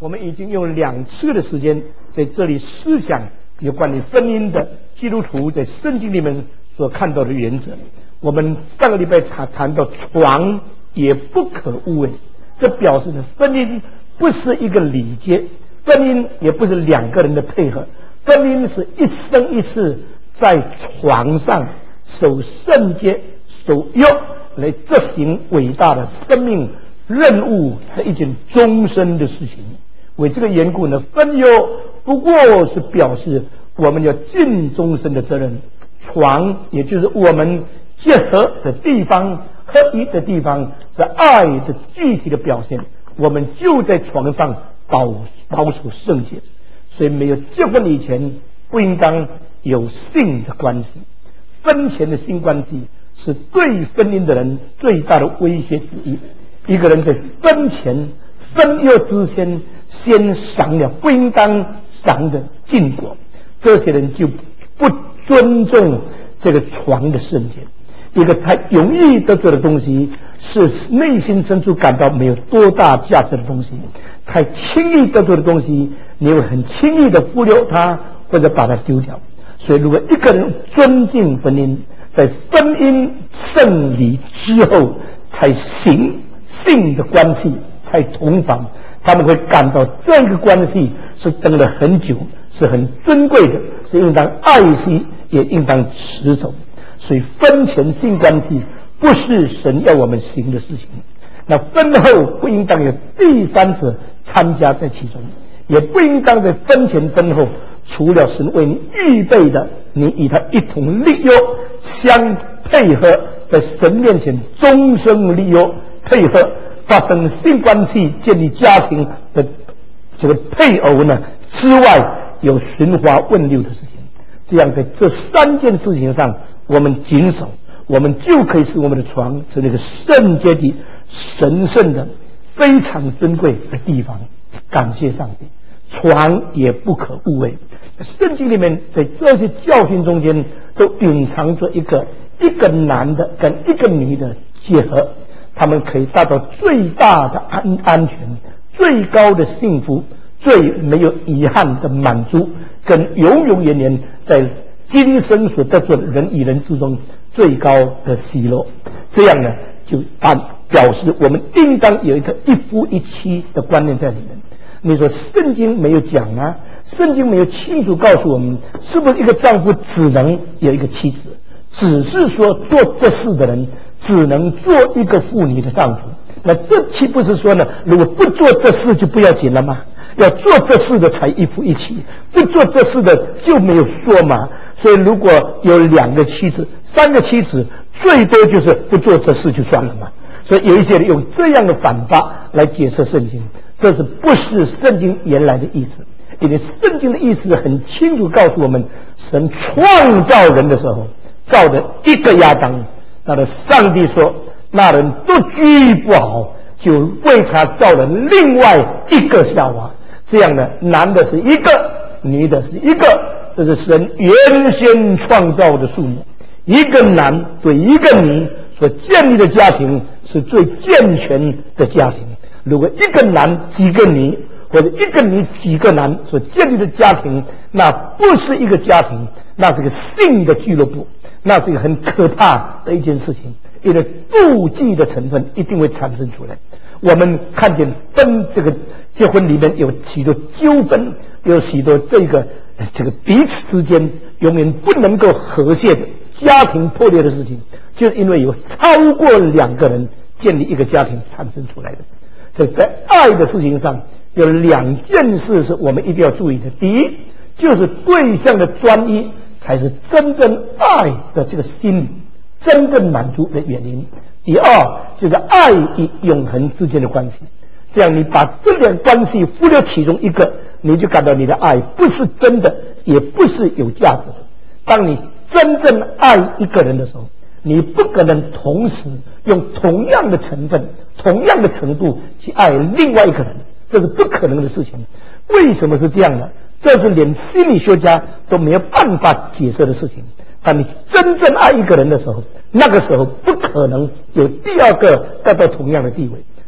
我们已经用2次的时间在这里思想有关于婚姻的基督徒在圣经里面所看到的原则。我们上个礼拜谈到床也不可误会，这表示呢，婚姻不是一个礼节，婚姻也不是2个人的配合，婚姻是一生一世在床上守圣洁、守约，来执行伟大的生命任务和一件终身的事情。为这个缘故呢，婚约不过是表示我们要尽终身的责任，床也就是我们结合的地方、合一的地方，是爱的具体的表现。我们就在床上保守圣洁，所以没有结婚以前不应当有性的关系。婚前的性关系是对婚姻的人最大的威胁之一。一个人在婚前、婚约之前先赏了不应当赏的禁果，这些人就不尊重这个床的圣洁。一个太容易得罪的东西，是内心深处感到没有多大价值的东西。太轻易得罪的东西，你会很轻易的忽略它，或者把它丢掉。所以如果一个人尊敬婚姻，在婚姻圣礼之后才行性的关系，才同房，他们会感到这个关系是等了很久，是很珍贵的，是应当爱惜，也应当持守。所以婚前性关系不是神要我们行的事情。那婚后不应当有第三者参加在其中，也不应当在婚前婚后除了神为你预备的，你与他一同立约相配合，在神面前终生立约配合，发生性关系建立家庭的这个配偶呢之外，有寻花问六的事情。这样在这3件事情上我们谨守，我们就可以使我们的床是那个圣洁的、神圣的、非常珍贵的地方。感谢上帝，床也不可误会。圣经里面在这些教训中间都隐藏着一个男的跟一个女的结合，他们可以达到最大的安全、最高的幸福、最没有遗憾的满足，跟永永远远在今生所得着的人与人之中最高的喜乐。这样呢，就表示我们应当有一个一夫一妻的观念在里面。你说圣经没有讲啊？圣经没有清楚告诉我们，是不是一个丈夫只能有一个妻子？只是说做这事的人只能做一个妇女的丈夫。那这岂不是说呢，如果不做这事就不要紧了吗？要做这事的才一夫一妻，不做这事的就没有说嘛。所以如果有2个妻子、3个妻子，最多就是不做这事就算了嘛。所以有一些人用这样的反法来解释圣经，这是不是圣经原来的意思？因为圣经的意思很清楚告诉我们，神创造人的时候造的一个亚当，那么上帝说那人独居不好，就为他造了另外一个夏娃。这样呢，男的是一个，女的是一个，这是神原先创造的数目。一个男对一个女所建立的家庭是最健全的家庭。如果一个男几个女，或者一个女几个男所建立的家庭，那不是一个家庭，那是个性的俱乐部，那是一个很可怕的一件事情。因为妒忌的成分一定会产生出来。我们看见这个结婚里面有许多纠纷，有许多这个彼此之间永远不能够和谐的家庭破裂的事情，就是因为有超过2个人建立一个家庭产生出来的。所以在爱的事情上有2件事是我们一定要注意的。第一，就是对象的专一才是真正爱的这个心理真正满足的原因。第二，就是爱与永恒之间的关系。这样你把这两关系忽略其中一个，你就感到你的爱不是真的，也不是有价值的。当你真正爱一个人的时候，你不可能同时用同样的成分、同样的程度去爱另外一个人，这是不可能的事情。为什么是这样呢？这是连心理学家都没有办法解释的事情。当你真正爱一个人的时候，那个时候不可能有第二个得到同样的地位。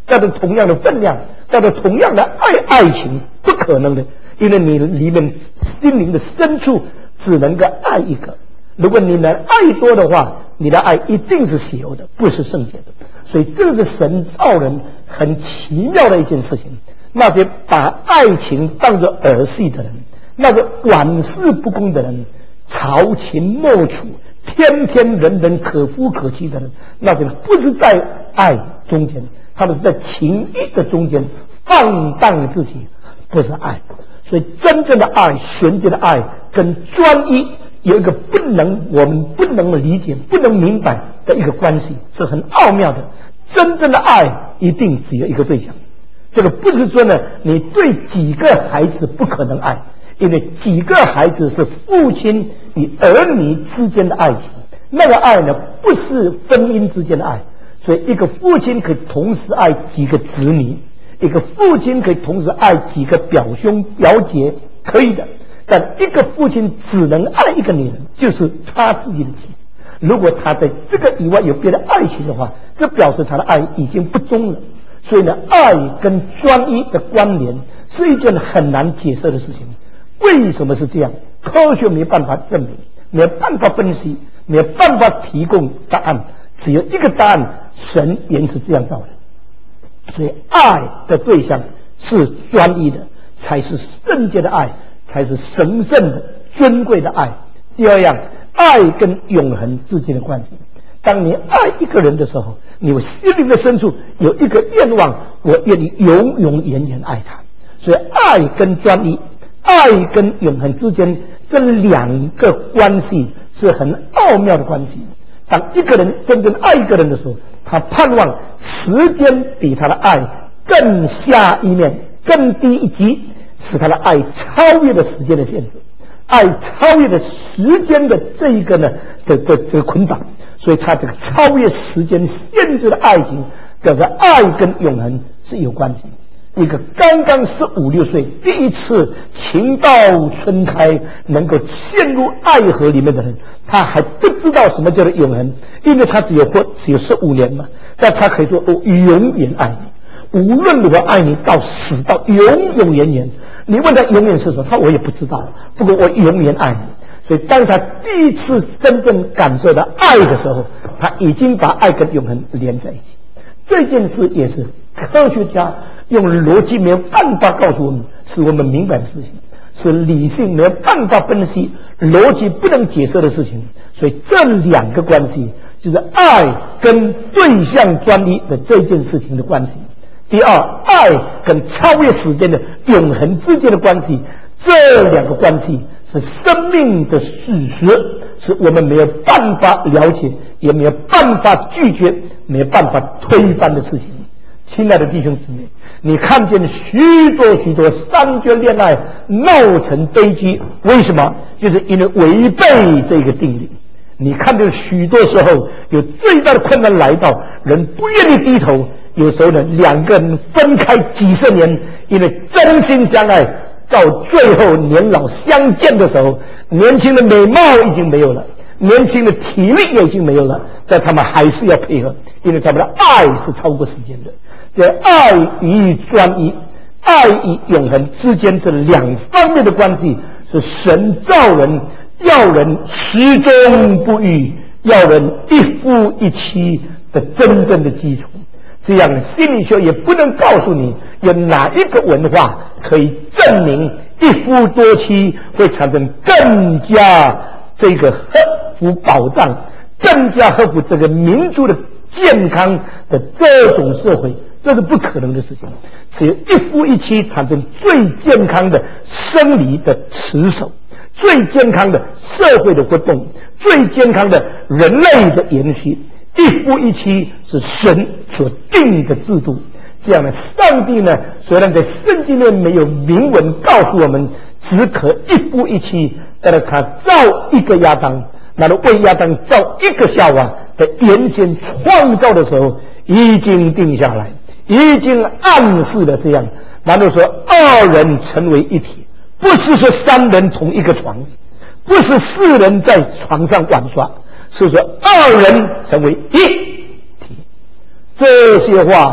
带着同样的分量，带着同样的爱情，不可能的，因为你里面心灵的深处只能够爱一个。如果你能爱多的话，你的爱一定是血油的，不是圣洁的。所以这是神造人很奇妙的一件事情。那些把爱情当作儿戏的人，那个玩世不恭的人，朝秦暮楚，天天人人可夫可妻的人，那些不是在爱中间，他们是在情欲的中间放荡自己，不是爱。所以真正的爱，纯洁的爱跟专一有一个我们不能理解、不能明白的一个关系，是很奥妙的。真正的爱一定只有一个对象，这个不是说呢，你对几个孩子不可能爱，因为几个孩子是父亲与儿女之间的爱情，那个爱呢，不是婚姻之间的爱。所以一个父亲可以同时爱几个子女，一个父亲可以同时爱几个表兄表姐，可以的。但一个父亲只能爱一个女人，就是他自己的妻子。如果他在这个以外有别的爱情的话，这表示他的爱已经不忠了。所以呢，爱跟专一的关联是一件很难解释的事情。为什么是这样？科学没办法证明，没有办法分析，没有办法提供答案，只有一个答案：神原是这样造的。所以爱的对象是专一的，才是圣洁的爱，才是神圣的尊贵的爱。第二样，爱跟永恒之间的关系。当你爱一个人的时候，你心灵的深处有一个愿望，我愿意永永远远爱他。所以爱跟专一，爱跟永恒之间，这两个关系是很奥妙的关系。当一个人真正爱一个人的时候，他盼望时间比他的爱更下一面，更低一级，使他的爱超越了时间的限制，爱超越了时间的这一个呢，这个捆绑。所以他这个超越时间限制的爱情，跟爱跟永恒是有关系。一个刚刚15、16岁第一次情到春开能够陷入爱河里面的人，他还不知道什么叫做永恒，因为他只有15年嘛，但他可以说我永远爱你，无论如何爱你到死，到永永远远。你问他永远是什么，他我也不知道，不过我永远爱你。所以当他第一次真正感受到爱的时候，他已经把爱跟永恒连在一起。这件事也是科学家用逻辑没有办法告诉我们，使我们明白的事情，是理性没有办法分析，逻辑不能解释的事情。所以这两个关系就是爱跟对象专一的这件事情的关系。第二，爱跟超越时间的永恒之间的关系，这两个关系是生命的事实，是我们没有办法了解，也没有办法拒绝，没有办法推翻的事情。亲爱的弟兄姊妹，你看见许多三角恋爱闹成悲剧，为什么？就是因为违背这个定理。你看见许多时候有最大的困难来到，人不愿意低头。有时候呢，两个人分开几十年，因为真心相爱，到最后年老相见的时候，年轻的美貌已经没有了，年轻的体力也已经没有了，但他们还是要配合，因为他们的爱是超过时间的。这爱与专一，爱与永恒之间这两方面的关系，是神造人要人始终不渝，要人一夫一妻的真正的基础。这样心理学也不能告诉你有哪一个文化可以证明一夫多妻会产生更加这个合乎保障，更加合乎这个民族的健康的这种社会，这是不可能的事情。只有一夫一妻产生最健康的生理的持守，最健康的社会的活动，最健康的人类的延续。一夫一妻是神所定的制度，这样的上帝呢，虽然在圣经里没有明文告诉我们只可一夫一妻，但是他造一个亚当，那么为亚当造一个夏娃，在原先创造的时候已经定下来，已经暗示了这样。然后说二人成为一体，不是说三人同一个床，不是四人在床上玩耍，是说二人成为一体。这些话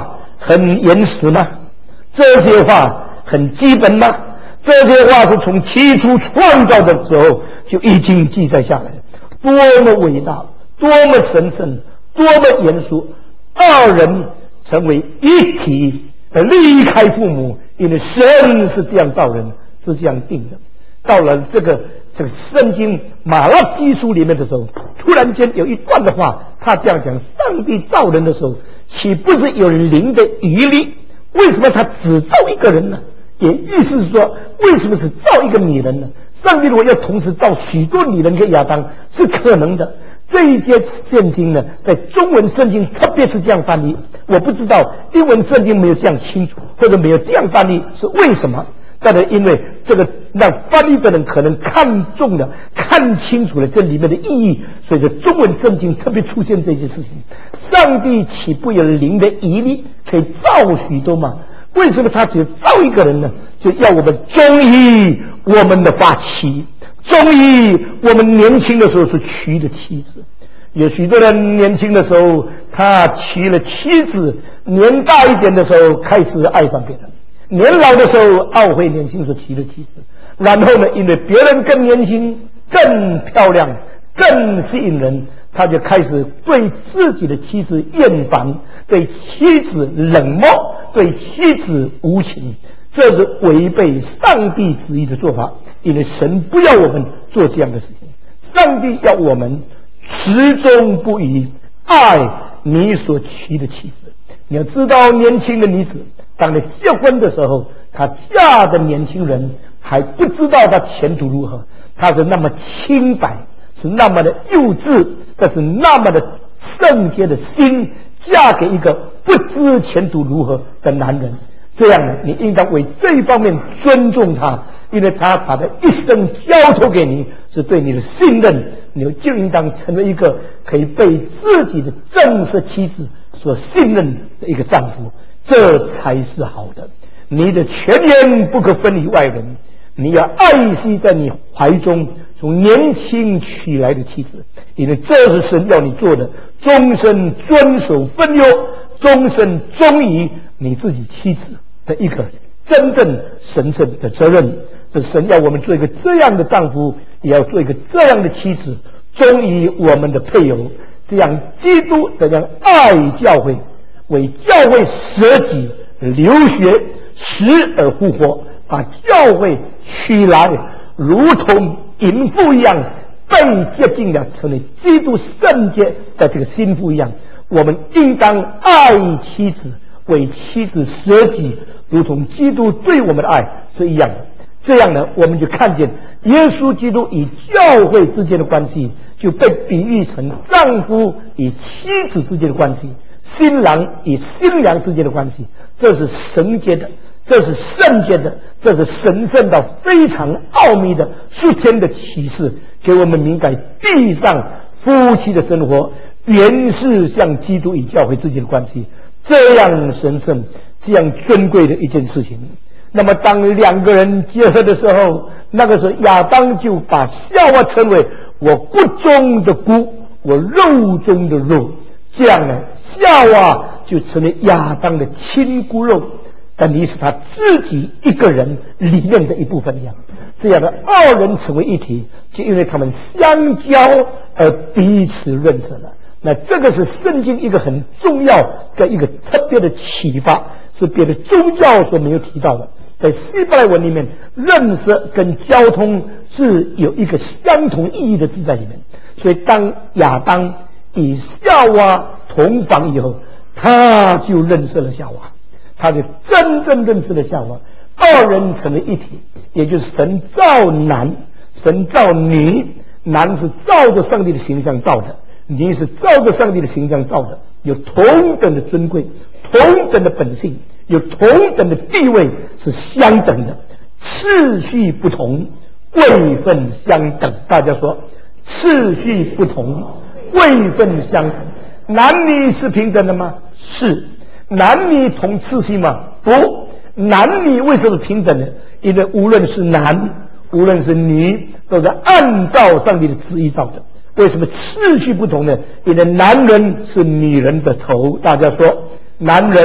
很原始吗？这些话很基本吗？这些话是从起初创造的时候就已经记载下来了。多么伟大，多么神圣，多么严肃！二人成为一体，离开父母，因为神是这样造人，是这样定的。到了这个圣经马拉基书里面的时候，突然间有一段的话，他这样讲：上帝造人的时候，岂不是有灵的余力？为什么他只造一个人呢？也意思是说，为什么只造一个女人呢？上帝如果要同时造许多女人跟亚当，是可能的。这一节圣经呢，在中文圣经特别是这样翻译，我不知道英文圣经没有这样清楚，或者没有这样翻译是为什么？但是因为这个让翻译的人可能看中了、看清楚了这里面的意义，所以在中文圣经特别出现这件事情。上帝岂不有灵的余力，可以造许多吗？为什么他只造一个人呢？就要我们忠于我们的发妻，忠于我们年轻的时候是娶的妻子。有许多人年轻的时候他娶了妻子，年大一点的时候开始爱上别人，年老的时候懊悔年轻时娶了妻子，然后呢，因为别人更年轻、更漂亮、更吸引人，他就开始对自己的妻子厌烦，对妻子冷漠，对妻子无情。这是违背上帝旨意的做法，因为神不要我们做这样的事情。上帝要我们始终不渝爱你所娶的妻子。你要知道，年轻的女子当你结婚的时候，她嫁的年轻人还不知道她前途如何，她是那么清白，是那么的幼稚，但是那么的圣洁的心，嫁给一个不知前途如何的男人。这样呢，你应当为这一方面尊重他，因为他把他一生交托给你，是对你的信任，你就应当成为一个可以被自己的正式妻子所信任的一个丈夫，这才是好的。你的全然不可分于外人，你要爱惜在你怀中从年轻娶来的妻子，因为这是神要你做的，终身遵守分忧，终身忠于你自己妻子的一个真正神圣的责任。是神要我们做一个这样的丈夫，也要做一个这样的妻子，忠于我们的配偶。这样基督怎样爱教会，为教会舍己流血，死而复活，把教会取来，如同淫妇一样被接近了，成为基督圣洁的这个心腹一样。我们应当爱妻子，为妻子舍己，如同基督对我们的爱是一样的。这样呢，我们就看见耶稣基督与教会之间的关系就被比喻成丈夫与妻子之间的关系，新郎与新娘之间的关系。这是神界的，这是圣洁的，这是神圣到非常奥秘的属天的启示，给我们明白地上夫妻的生活原是像基督与教会之间的关系，这样神圣、这样尊贵的一件事情。那么当两个人结合的时候，那个时候亚当就把夏娃称为我骨中的骨，我肉中的肉。这样呢，夏娃就成为亚当的亲骨肉，等于是他自己一个人里面的一部分一样。这样的二人成为一体，就因为他们相交而彼此认识了。那这个是圣经一个很重要的一个特别的启发，是别的宗教所没有提到的。在希伯来文里面，认识跟交通是有一个相同意义的字在里面。所以当亚当与夏娃同房以后，他就认识了夏娃，他就真正认识了夏娃，二人成为一体。也就是神造男，神造女，男是照着上帝的形象造的，女是照着上帝的形象造的，有同等的尊贵，同等的本性，有同等的地位，是相等的，次序不同，位分相等。大家说次序不同，位分相等。男女是平等的吗？是。男女同次序吗？不。男女为什么平等呢？因为无论是男无论是女，都是按照上帝的旨意造的。为什么次序不同呢？因为男人是女人的头，大家说男人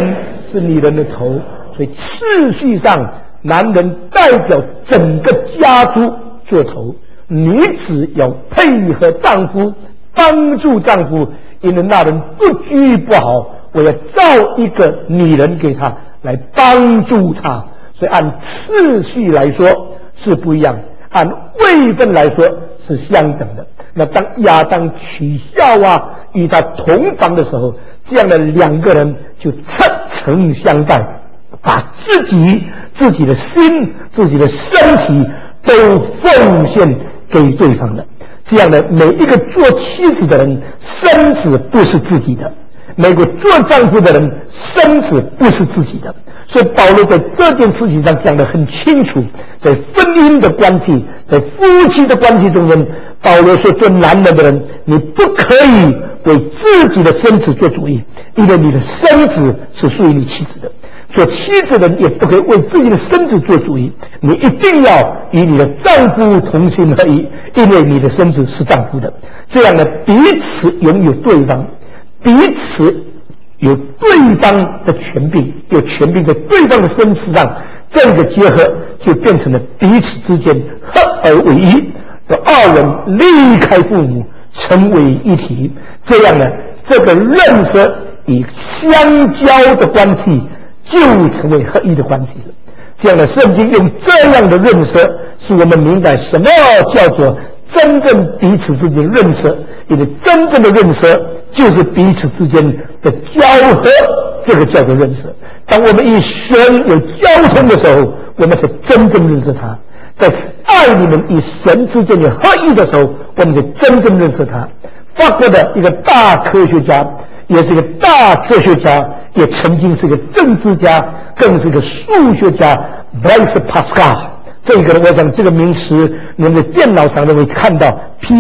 是女人的头，所以次序上，男人代表整个家族做头，女子要配合丈夫，帮助丈夫，因为那人不居不好，我要造一个女人给他来帮助他，所以按次序来说是不一样，按位分来说是相等的。那当亚当娶夏娃与他同房的时候，这样的两个人就赤诚相待，把自己的心、自己的身体都奉献给对方了。这样的每一个做妻子的人，身子不是自己的；每个做丈夫的人，身子不是自己的。所以保罗在这件事情上讲得很清楚，在婚姻的关系，在夫妻的关系中间，保罗说做男人的人，你不可以为自己的身子做主意，因为你的身子是属于你妻子的。做妻子的人也不可以为自己的身子做主意，你一定要与你的丈夫同心合一，因为你的身子是丈夫的。这样呢，彼此拥有对方，彼此有对方的权柄，有权柄在对方的身子上，这个结合就变成了彼此之间合而为一，有二人离开父母成为一体。这样呢，这个认识与相交的关系就成为合一的关系了。这样的圣经用这样的认识，使我们明白什么叫做真正彼此之间认识，因为真正的认识就是彼此之间的交合，这个叫做认识。当我们与神有交通的时候，我们才真正认识他。在爱里面与神之间有合一的时候，我们才真正认识他。法国的一个大科学家，也是一个大哲学家，也曾经是一个政治家，更是一个数学家 Blaise Pascal。这个我想这个名词你们的电脑上都会看到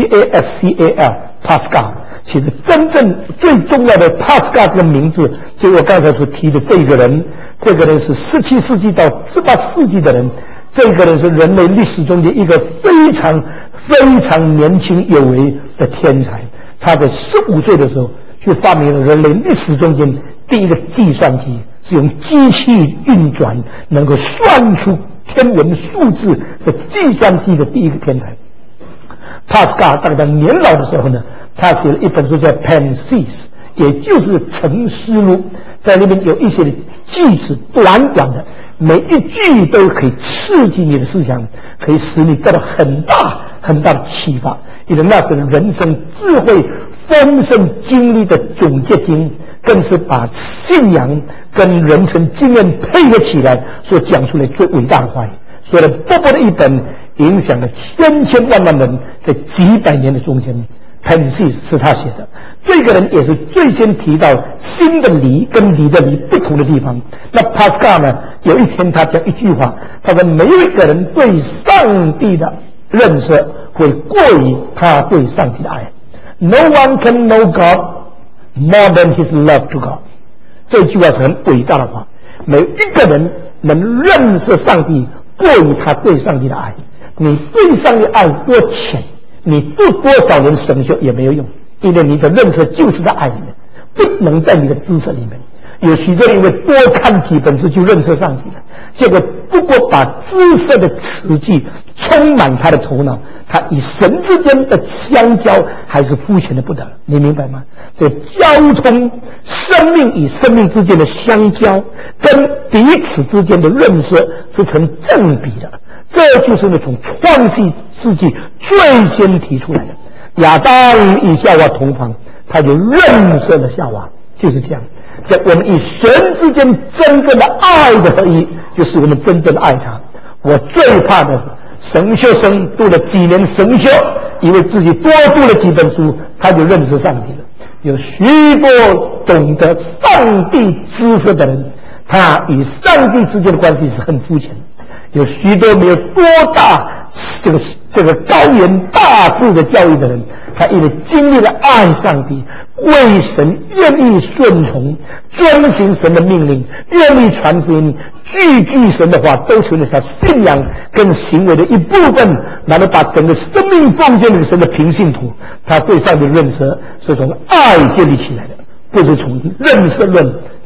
Pascal Pascal。其实真正最重要的 Pascal 这个名字，就我刚才所提的这个人，这个人是17世纪到18世纪的人，这个人是人类历史中的一个非常非常年轻有为的天才。他在15岁的时候就发明了人类历史中间第一个计算机，是用机器运转能够算出天文数字的计算机的第一个天才。帕斯卡当他年老的时候呢，他写了一本书叫《Pensives》，也就是沉思录，在里面有一些句子短短的，每一句都可以刺激你的思想，可以使你得到很大很大的启发，因为那是人生智慧丰盛经历的总结经，更是把信仰跟人生经验配合起来所讲出来最伟大的话语。所以薄薄的一本，影响了千千万万人，在几百年的中间。Pensives 是他写的，这个人也是最先提到心的理跟理的理不同的地方。那 Pascal 呢，有一天他讲一句话，他说没有一个人对上帝的认识会过于他对上帝的爱。No one can know God more than his love to God。这句话是很伟大的话，每一个人能认识上帝过于他对上帝的爱。你对上帝爱多浅，你读多少年神学也没有用，因为你的认识就是在爱里面，不能在你的知识里面。有许多人因为多看几本书就认识上帝了，结果不过把知识的词句充满他的头脑，他与神之间的相交还是肤浅的不得了，你明白吗？所以交通生命与生命之间的相交，跟彼此之间的认识是成正比的。这就是那从创世纪最先提出来的。亚当与夏娃同房，他就认识了夏娃，就是这样。在我们与神之间真正的爱的合一，就是我们真正的爱他。我最怕的是神学生读了几年神学，以为自己多读了几本书，他就认识上帝了。有许多懂得上帝知识的人，他与上帝之间的关系是很肤浅的。有许多没有多大这个高远大智的教育的人，他因为经历了爱上帝，为神愿意顺从，遵行神的命令，愿意传福音，句句神的话都成了他信仰跟行为的一部分，然后把整个生命奉献给神的平信徒。他对上帝的认识是从爱建立起来的，不是从认识论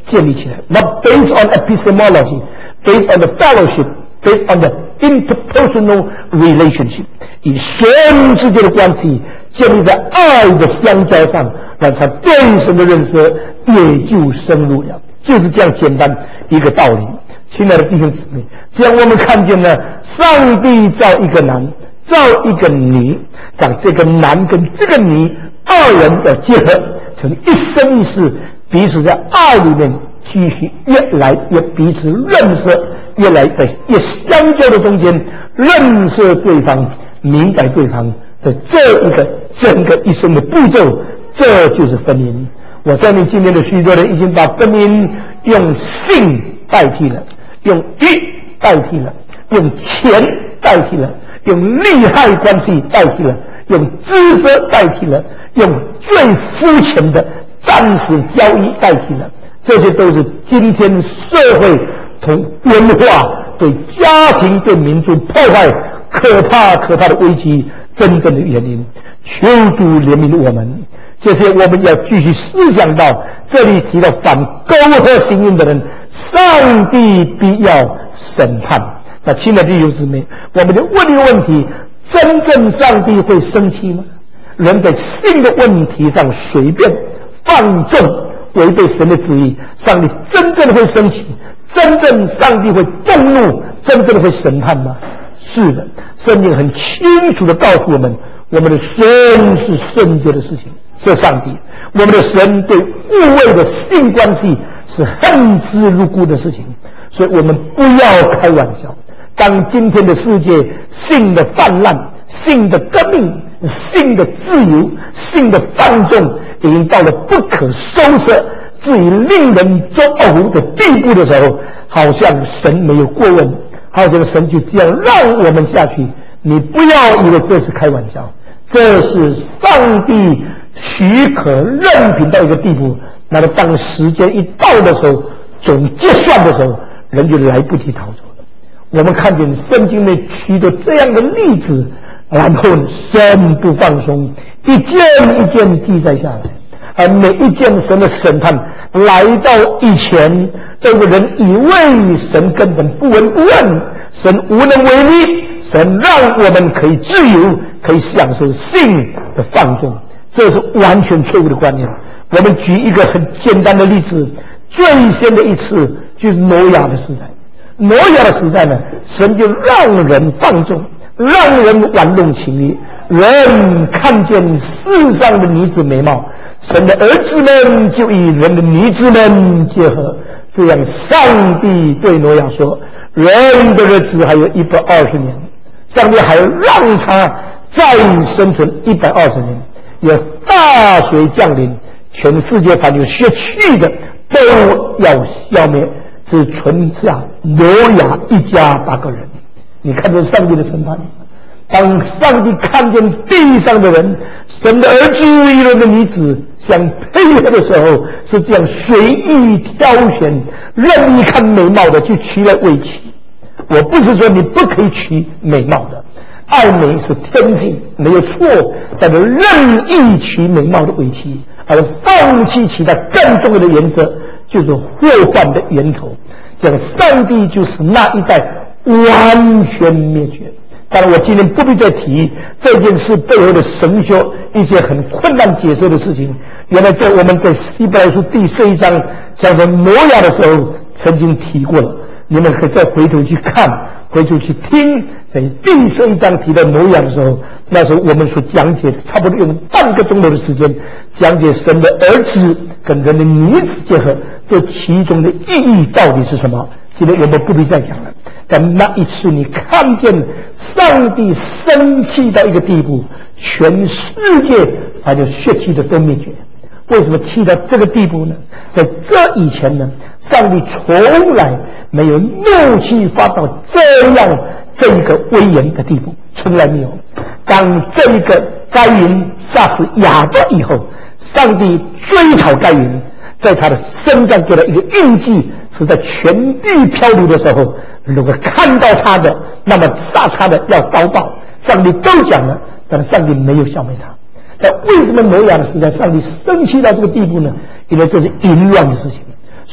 建立起来。Not based on epistemology, based on the fellowship, based on the interpersonal relationship， 以神之间的关系建立在爱的相交上，让他对神的认识也就深入了。就是这样简单一个道理。亲爱的弟兄姊妹，这样我们看见了上帝造一个男，造一个女，让这个男跟这个女二人的结合，成一生一世，彼此在爱里面继续越来越彼此认识，越来越相交的中间认识对方，明白对方的这一个整个一生的步骤，这就是婚姻。我相信今天的许多人已经把婚姻用性代替了，用欲代替了，用钱代替了，用利害关系代替了，用知识代替了，用最肤浅的暂时交易代替了。这些都是今天社会同文化对家庭对民族破坏可怕的危机真正的原因。求主怜悯我们。这些我们要继续思想到，这里提到反苟合行淫的人，上帝必要审判。那亲爱的弟兄姊妹，我们就问一个问题：真正上帝会生气吗？人在性的问题上随便放纵，违背神的旨意，上帝真正会生气？真正上帝会动怒？真正会审判吗？是的，圣经很清楚地告诉我们，我们的神是圣洁的事情，是上帝。我们的神对污秽的性关系是恨之入骨的事情，所以我们不要开玩笑。当今天的世界性的泛滥、性的革命、性的自由、性的放纵已经到了不可收拾至于令人作呕的地步的时候，好像神没有过问，好像神就这样让我们下去。你不要以为这是开玩笑，这是上帝许可任凭到一个地步，那么当时间一到的时候，总结算的时候，人就来不及逃走了。我们看见圣经内许多这样的例子，然后神不放松，一件一件记载下来，而每一件神的审判来到以前，这个人以为神根本不闻不问，神无能为力，神让我们可以自由，可以享受性的放纵，这是完全错误的观念。我们举一个很简单的例子，最先的一次就是挪亚的时代。挪亚的时代呢，神就让人放纵，让人玩弄情欲，人看见世上的女子美貌，神的儿子们就与人的女子们结合。这样上帝对挪亚说，人的日子还有120年，上帝还要让他再生存120年，有大水降临，全世界凡有血气的都要消灭，只存下挪亚一家8个人。你看这上帝的审判。当上帝看见地上的人，神的儿子与人的女子相配合的时候，是这样随意挑选，任意看美貌的去娶来为妻。我不是说你不可以娶美貌的，爱美是天性没有错，但是任意娶美貌的为妻，而放弃其他更重要的原则，就是祸患的源头。这样上帝就是那一代完全灭绝。当然我今天不必再提这件事背后的神学一些很困难解释的事情。原来我们在希伯来书第11章讲到挪亚的时候曾经提过了，你们可以再回头去看，回头去听。在第11章提到挪亚的时候，那时候我们所讲解差不多用半个钟头的时间讲解神的儿子跟人的女子结合，这其中的意义到底是什么，今天我们不必再讲了。但那一次你看见上帝生气到一个地步，全世界还有血气的都灭绝。为什么气到这个地步呢？在这以前呢，上帝从来没有怒气发到这一个威严的地步，从来没有。当这一个该隐杀死亚伯以后，上帝追讨该隐，在他的身上给了一个印记，是在全地漂流的时候，如果看到他的，那么杀他的要遭报。上帝都讲了，但是上帝没有消灭他。但为什么挪亚的时代上帝生气到这个地步呢？因为这是淫乱的事情。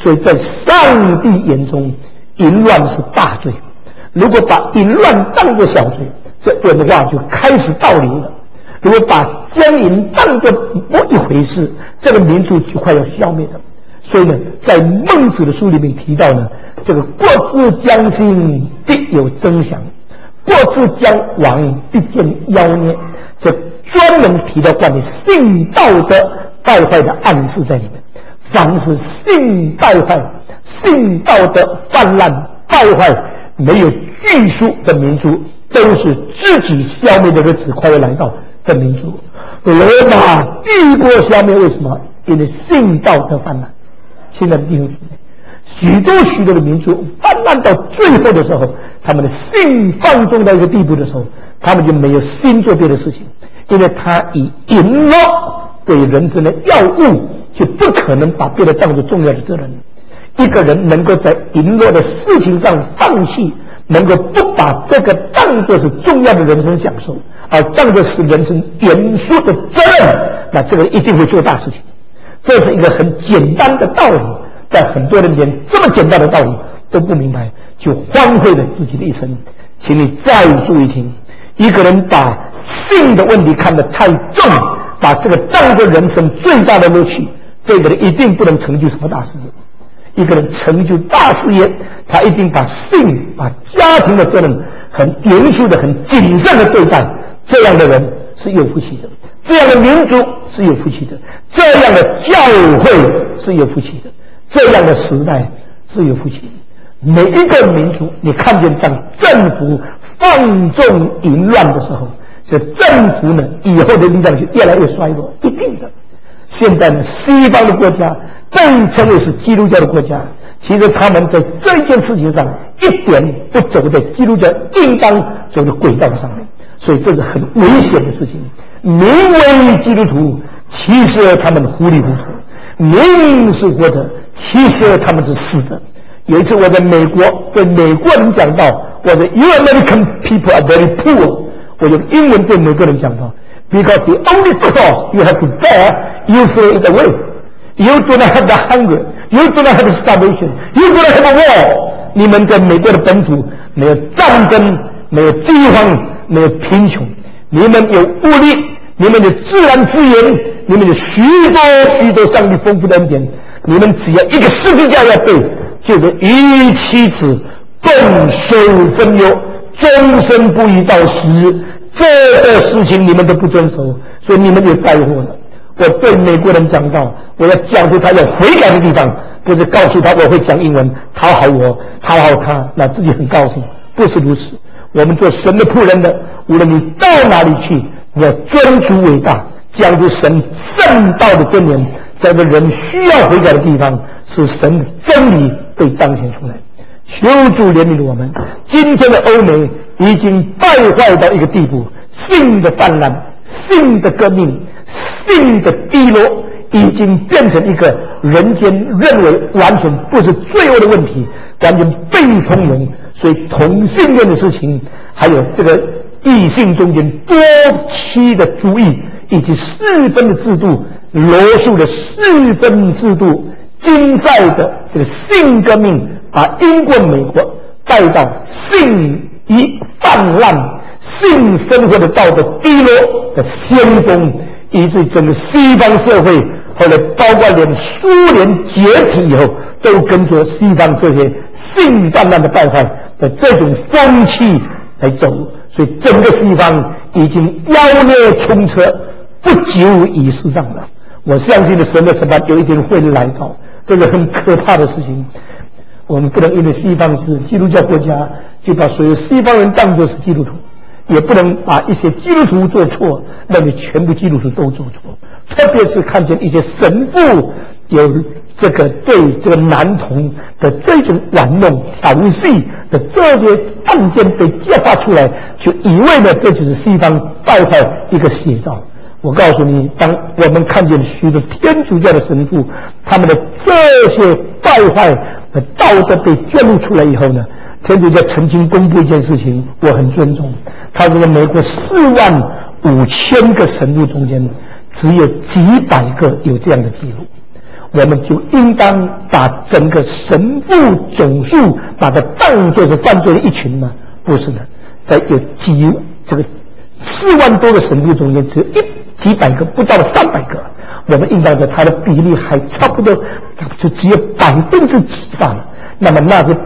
所以在上帝眼中，淫乱是大罪。如果把淫乱当作小罪，这文化就开始倒流了。如果把奸淫当作不一回事，这个民族就快要消灭了。所以呢，在孟子的书里面提到呢，这个国之将兴，必有征祥；国之将亡，必见妖孽。这专门提到关于性道德败坏的暗示在里面。凡是性败坏、性道德泛滥、败坏没有拘束的民族，都是自己消灭的日子快要来到的民族。罗马帝国消灭，为什么？因为性道德泛滥。亲爱的弟兄姊妹，许多的民族泛滥到最后的时候，他们的性放纵到一个地步的时候，他们就没有心做别的事情，因为他以淫乐对人生的要务，就不可能把别的当作重要的责任。一个人能够在淫乐的事情上放弃，能够不把这个当作是重要的人生享受，而当作是人生严肃的责任，那这个人一定会做大事情。这是一个很简单的道理，但很多人连这么简单的道理都不明白，就荒废了自己的一生。请你再注意听，一个人把性的问题看得太重，把这个当作人生最大的乐趣，这个人一定不能成就什么大事业。一个人成就大事业，他一定把性、把家庭的责任很严肃的、很谨慎的对待，这样的人是有福气的，这样的民族是有福气的，这样的教会是有福气的，这样的时代是有福气的。每一个民族，你看见当政府放纵淫乱的时候，这政府呢以后的力量就越来越衰弱，一定的。现在呢，西方的国家被称为是基督教的国家，其实他们在这件事情上一点不走在基督教应当走的轨道上面，所以这是很危险的事情。名为基督徒，其实他们糊里糊涂；名是活的，其实他们是死的。有一次我在美国对美国人讲到，我说 You American people are very poor， 我用英文对美国人讲到 Because the only cross you have to bear, you throw it away. You do not have the hunger, you do not have the starvation, you do not have a war. 你们在美国的本土没有战争，没有饥荒，没有贫穷，你们有物力，你们有自然资源，你们有许多上帝丰富的恩典，你们只要一个十字架要背，就是与妻子共受分忧，终身不移到死。这个事情你们都不遵守，所以你们有灾祸了。我对美国人讲到，我要讲出他要悔改的地方，不是告诉他我会讲英文讨好我讨好他，那自己很高兴，不是如此。我们做神的仆人的，无论你到哪里去，你要尊主伟大，讲出神正道的真言，在这人需要悔改的地方，使神的真理被彰显出来。求主怜悯我们。今天的欧美已经败坏到一个地步，性的泛滥，性的革命，性的低落，已经变成一个人间认为完全不是罪恶的问题，完全被通融。所以同性恋的事情，还有这个异性中间多妻的主义，以及四分的制度，罗素的四分制度，竞赛的这个性革命，把英国、美国带到性一泛滥、性生活的道德低落的先锋，以至于整个西方社会，后来包括连苏联解体以后，都跟着西方这些性泛滥的败坏的这种风气来走。所以整个西方已经妖孽充斥，不久以世上了。我相信的神的审判有一天会来到，这个很可怕的事情。我们不能因为西方是基督教国家，就把所有西方人当作是基督徒，也不能把一些基督徒做错，认为全部基督徒都做错。特别是看见一些神父有这个对这个男童的这种玩弄、调戏的这些案件被揭发出来，就以为呢这就是西方败坏一个写照。我告诉你，当我们看见许多天主教的神父，他们的这些败坏的道德被揭露出来以后呢，天主教曾经公布一件事情，我很尊重。他说，美国45000个神父中间，只有几百个有这样的记录。 我们就应当把整个神父总数把它当作是犯罪的一群吗？不是的，在有这个4万多个神父中间，只有几百个，不到300个。我们应当在它的比例还差不多，就只有几%罢了。那么那些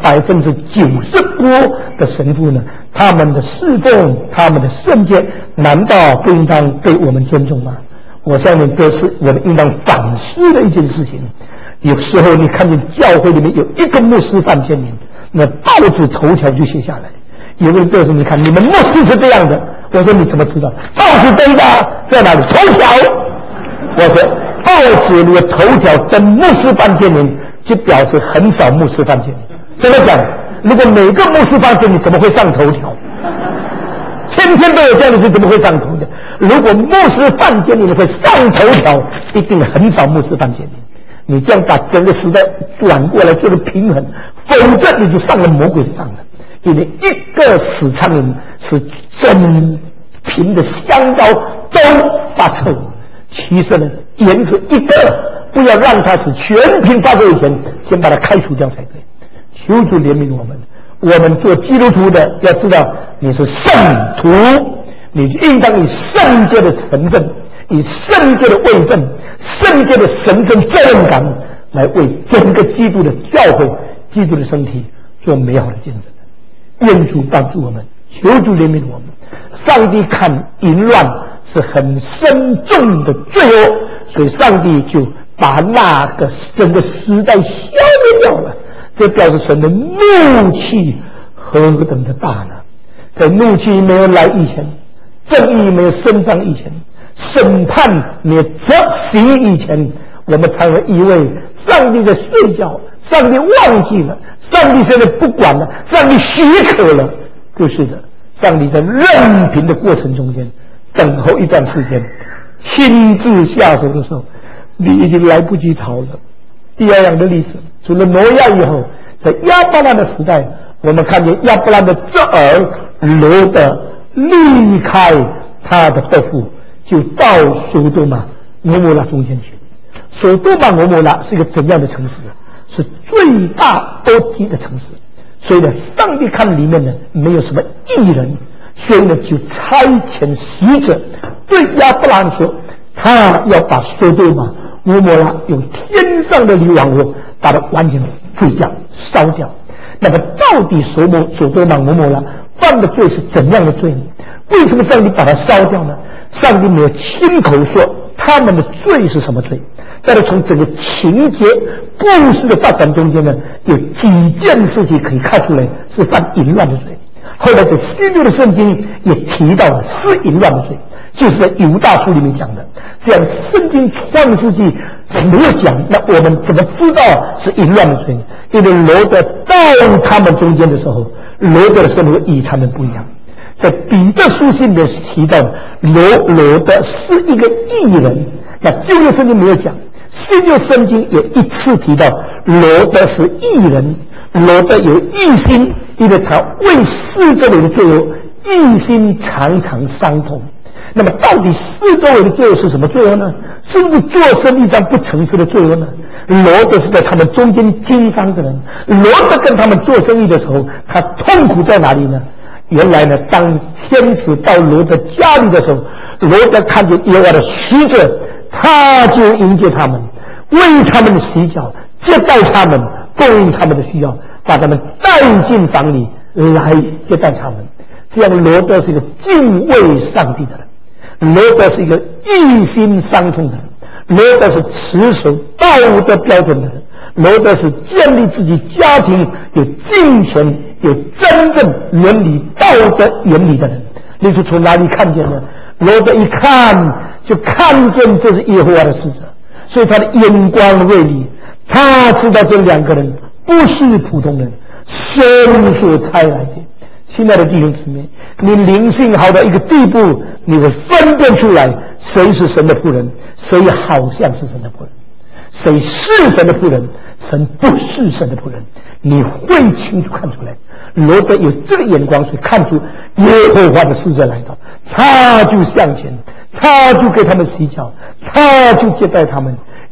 90%多的神父呢？他们的侍奉，他们的圣洁，难道不应当被我们尊重吗？我相信这是我们应当反思的一件事情。有时候你看见教会里面有一个牧师犯奸淫，那报纸头条就写下来。有个人对我说：“你看，你们牧师是这样的。”我说：“你怎么知道？报纸登的在哪里？头条。”我说：“报纸里的头条登牧师犯奸淫，就表示很少牧师犯奸淫。怎么讲？如果每个牧师犯奸淫，怎么会上头条？天天都有这样的事，怎么会上头条？如果牧师犯奸淫会上头条，一定很少牧师犯奸淫。你这样把整个时代转过来做个平衡，否则你就上了魔鬼的当了。因为一个死苍蝇是整瓶的香膏都发臭。其实呢，盐是一个，不要让它使全瓶发臭以前，先把它开除掉才对。求主怜悯我们。我们做基督徒的要知道，你是圣徒，你应当以圣洁的成分，以圣洁的位分，圣洁的神圣责任感，来为整个基督的教会、基督的身体做美好的见证。愿主帮助我们，求主怜悯我们。上帝看淫乱是很深重的罪恶，所以上帝就把那个整个时代消灭掉了。这表示神的怒气何等的大呢？在怒气没有来以前，正义没有伸张以前，审判没有执行以前，我们常常以为上帝在睡觉，上帝忘记了，上帝现在不管了，上帝许可了。不是的，上帝在任凭的过程中间，等候一段时间，亲自下手的时候，你已经来不及逃了。第二样的例子，除了挪亚以后，在亚伯拉的时代，我们看见亚伯拉的侄儿罗德离开他的伯父，就到索多玛俄摩拉中间去。索多玛俄摩拉是一个怎样的城市？是最大多敌的城市。所以呢，上帝看里面呢没有什么义人，所以呢就差遣使者对亚伯拉罕说，他要把索多玛俄摩拉用天上的硫磺火把它完全毁掉、烧掉。那么到底索多玛俄摩拉犯的罪是怎样的罪呢？为什么上帝把它烧掉呢？上帝没有亲口说他们的罪是什么罪，但是从整个情节故事的发展中间呢，有几件事情可以看出来是犯淫乱的罪。后来在新约的圣经也提到了是淫乱的罪，就是在犹大书里面讲的。这样圣经创世纪没有讲，那我们怎么知道是淫乱的罪呢？因为罗德到他们中间的时候，罗德的生活与他们不一样。在彼得书信里面提到罗德是一个义人，那旧约圣经没有讲，新约圣经也一次提到罗德是义人，罗德有义心，因为他为四周围的罪恶义心常常伤痛。那么到底四周围的罪恶是什么罪恶呢？是不是做生意上不诚实的罪恶呢？罗德是在他们中间经商的人，罗德跟他们做生意的时候，他痛苦在哪里呢？原来呢，当天使到罗德家里的时候，罗德看见耶和华的使者，他就迎接他们，为他们洗脚，接待他们，供应他们的需要，把他们带进房里来接待他们。这样罗德是一个敬畏上帝的人，罗德是一个义心伤痛的人，罗德是持守道德标准的人，罗德是建立自己家庭有敬虔、有真正伦理道德原理的人。你是从哪里看见呢？罗德一看就看见这是耶和华的使者，所以他的眼光锐利，他知道这两个人不是普通人，神所差来的。亲爱的弟兄姊妹，你灵性好到一个地步，你会分辨出来谁是神的仆人，谁好像是神的仆人，谁是神的仆人，神不是神的仆人，你会清楚看出来。罗德有这个眼光，所以看出耶和华的使者来到，他就向前，他就给他们洗脚，他就接待他们，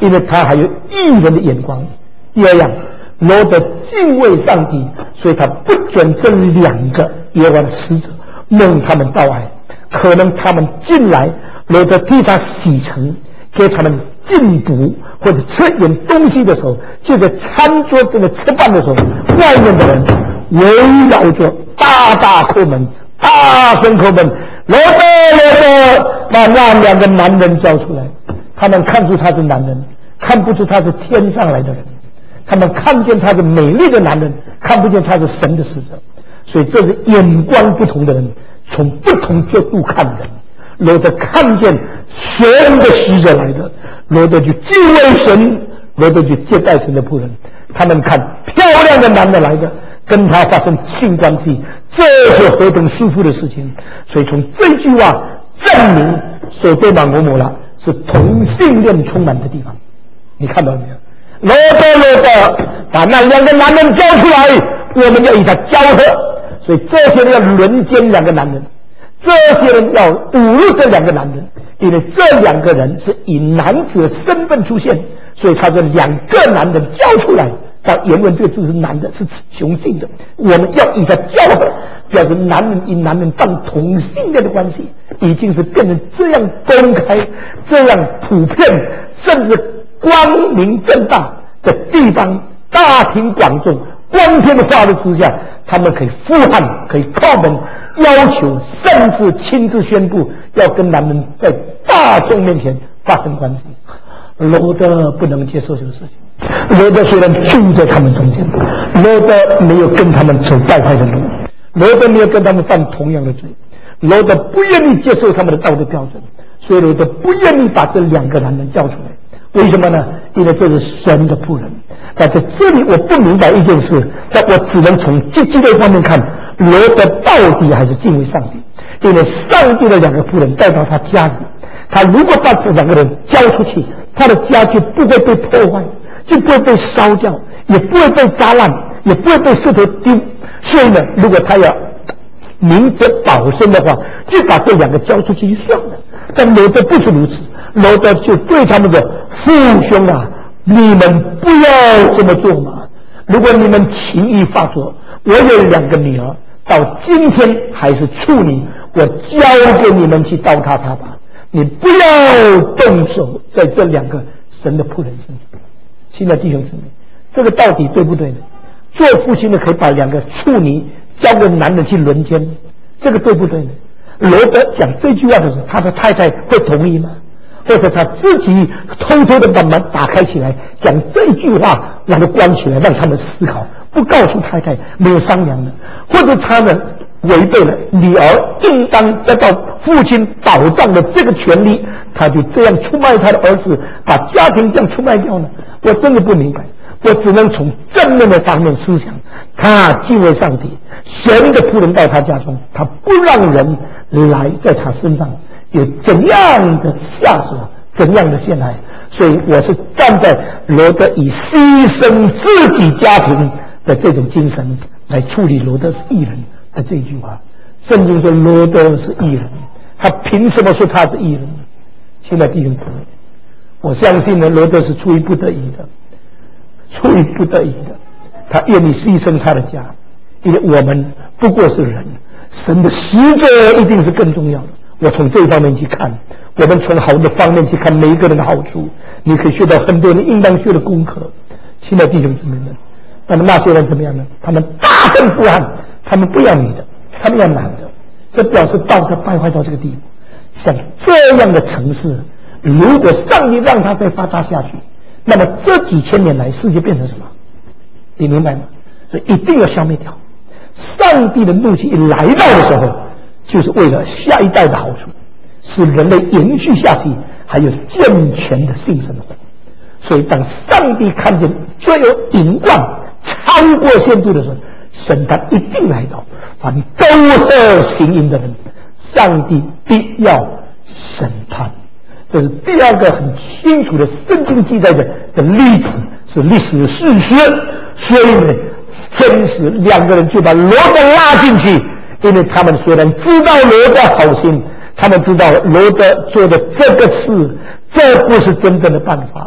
因为他还有义人的眼光。第二样，罗德敬畏上帝，所以他不准这两个耶和华的使者蒙他们遭碍。可能他们进来，罗德替他洗尘，给他们进补或者吃点东西的时候，就在餐桌这个吃饭的时候，外面的人围绕着大大叩门，大声叩门，罗德，把那两个男人叫出来。他们看出他是男人，看不出他是天上来的人。他们看见他是美丽的男人，看不见他是神的使者。所以这是眼光不同的人，从不同角度看人。罗德看见神的使者来的，罗德就敬畏神，罗德就接待神的仆人。他们看漂亮的男的来的，跟他发生性关系，这是何等舒服的事情。所以从这句话证明所多玛蛾摩拉是同性恋充满的地方。你看到没有？罗德把那两个男人交出来，我们要与他交合。所以这些人要轮奸两个男人，这些人要侮辱这两个男人，因为这两个人是以男子的身份出现，所以他说两个男人交出来。但原文这个字是男的，是雄性的，我们要与他交合，表示男人与男人犯同性恋的关系，已经是变成这样公开、这样普遍，甚至光明正大的地方，大庭广众、光天化日之下，他们可以呼喊，可以叩门，要求，甚至亲自宣布要跟男人在大众面前发生关系。罗德不能接受这个事情。罗德虽然住在他们中间，罗德没有跟他们走败坏的路，罗德没有跟他们犯同样的罪，罗德不愿意接受他们的道德标准，所以罗德不愿意把这两个男人叫出来。为什么呢？因为这是神的仆人。但在这里我不明白一件事，但我只能从积极的方面看，罗德到底还是敬畏上帝。因为上帝的两个仆人带到他家里，他如果把这两个人交出去，他的家就不会被破坏，就不会被烧掉，也不会被砸烂，也不会被石头丢。所以呢，如果他要明哲保身的话，就把这两个交出去就算了。但罗德不是如此，罗德就对他们的父兄啊，你们不要这么做嘛！如果你们情意发作，我有两个女儿，到今天还是处女，我交给你们去糟蹋她吧。你不要动手在这两个神的仆人身上。亲爱的弟兄姊妹，这个到底对不对呢？做父亲的可以把两个处女交给男人去轮奸，这个对不对呢？罗德讲这句话的时候，他的太太会同意吗？或者他自己偷偷的把门打开起来，讲这句话，让他关起来，让他们思考，不告诉太太，没有商量的，或者他们违背了女儿应当得到父亲保障的这个权利，他就这样出卖他的儿子，把家庭这样出卖掉呢？我真的不明白，我只能从正面的方面思想。他敬畏上帝，神的仆人到他家中，他不让人来在他身上有怎样的下手，怎样的陷害。所以我是站在罗德以牺牲自己家庭的这种精神来处理罗德是义人的这句话。圣经说罗德是义人，他凭什么说他是义人呢？亲爱的弟兄姊妹，我相信呢，罗德是出于不得已的，出于不得已的，他愿意牺牲他的家，因为我们不过是人，神的使者一定是更重要的。我从这一方面去看，我们从好的方面去看每一个人的好处，你可以学到很多人应当学的功课。亲爱的弟兄姊妹们，那么那些人怎么样呢？他们大声呼喊，他们不要女的，他们要男的，这表示道德败坏到这个地步。像这样的城市，如果上帝让它再发达下去，那么这几千年来世界变成什么？你明白吗？所以一定要消灭掉。上帝的怒气一来到的时候，就是为了下一代的好处，使人类延续下去，还有健全的性生活。所以当上帝看见最有淫乱超过限度的时候，审判一定来到，凡勾恶行淫的人，上帝必要审判。这是第二个很清楚的圣经记载的例子，是历史的事实。所以呢，天使两个人就把罗德拉进去，因为他们虽然知道罗德好心，他们知道罗德做的这个事，这不是真正的办法。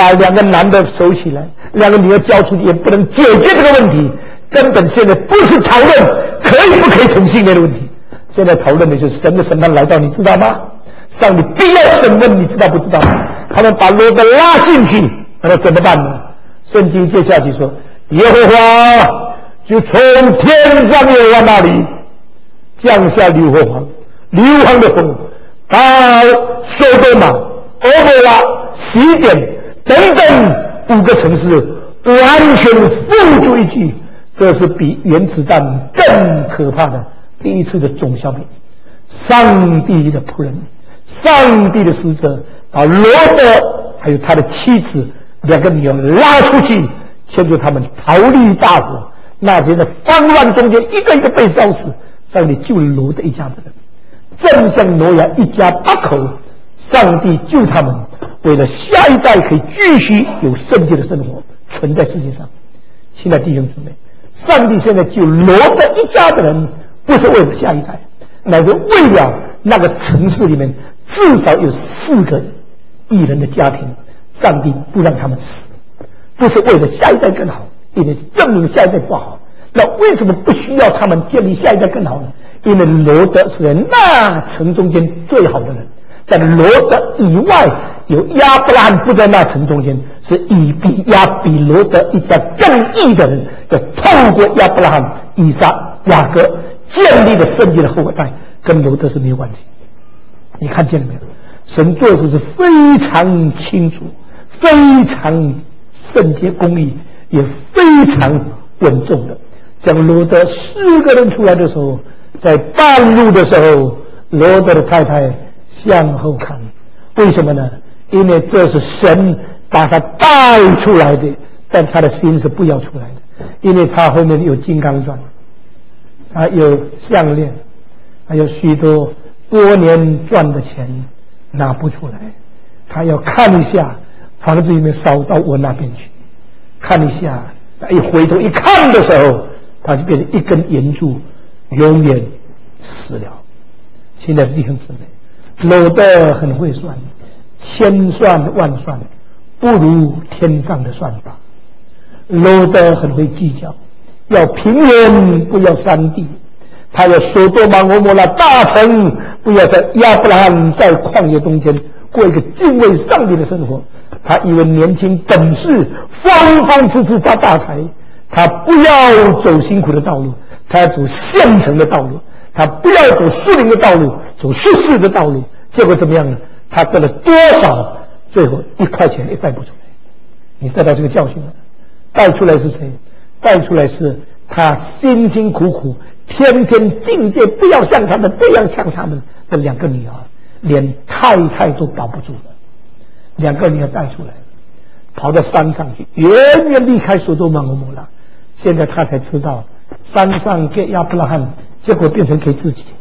把两个男的收起来，两个女儿交出去，也不能解决这个问题。根本现在不是讨论可以不可以同性恋的问题，现在讨论的就是神的审判来到，你知道吗？上帝必要审问，你知道不知道？他们把罗德拉进去，那怎么办呢？圣经接下去说，耶和华就从天上耶和华那里降下硫磺的火，到索多玛、俄摩拉、西甸等等5个城市完全付诸一炬。这是比原子弹更可怕的第一次的总消灭。上帝的仆人，上帝的使者把罗德还有他的妻子2个女儿拉出去，牵着他们逃离大火。那些的慌乱中间一个一个被烧死，上帝救罗德一家的人，正像挪亚一家8口，上帝救他们，为了下一代可以继续有圣洁的生活存在世界上。亲爱的弟兄姊妹，上帝现在救罗德一家的人，不是为了下一代，乃是为了那个城市里面至少有4个义人的家庭，上帝不让他们死，不是为了下一代更好，因为证明下一代不好。那为什么不需要他们建立下一代更好呢？因为罗德是在那城中间最好的人，在罗德以外有亚伯拉罕不在那城中间，是比罗德一家更义的人，要透过亚伯拉罕、以撒、雅各建立了圣洁的后代，跟罗德是没有关系。你看见了没有？神做事是非常清楚，非常圣洁公义，也非常稳重的。像罗德4个人出来的时候，在半路的时候，罗德的太太向后看，为什么呢？因为这是神把他带出来的，但他的心是不要出来的，因为他后面有金刚钻，他有项链，还有许多年赚的钱拿不出来，他要看一下房子里面烧到我那边去，看一下，一回头一看的时候，他就变成一根岩柱，永远死了。亲爱的弟兄姊妹，罗德很会算，千算万算不如天上的算法。罗德很会计较，要平原不要山地，他要索多玛俄摩拉大城，不要在亚伯拉罕在旷野中间过一个敬畏上帝的生活。他以为年轻本事丰丰富富发大财，他不要走辛苦的道路，他要走现成的道路，他不要走树林的道路，走世事的道路。结果怎么样呢？他得了多少？最后1块钱也带不出来。你得到这个教训了？带出来是谁？带出来是他辛辛苦苦天天境界不要像他们，不要像他们的2个女儿，连太太都保不住了。2个女儿带出来了，跑到山上去，远远离开索多玛俄摩拉。现在他才知道，山上给亚伯拉罕，结果变成给自己。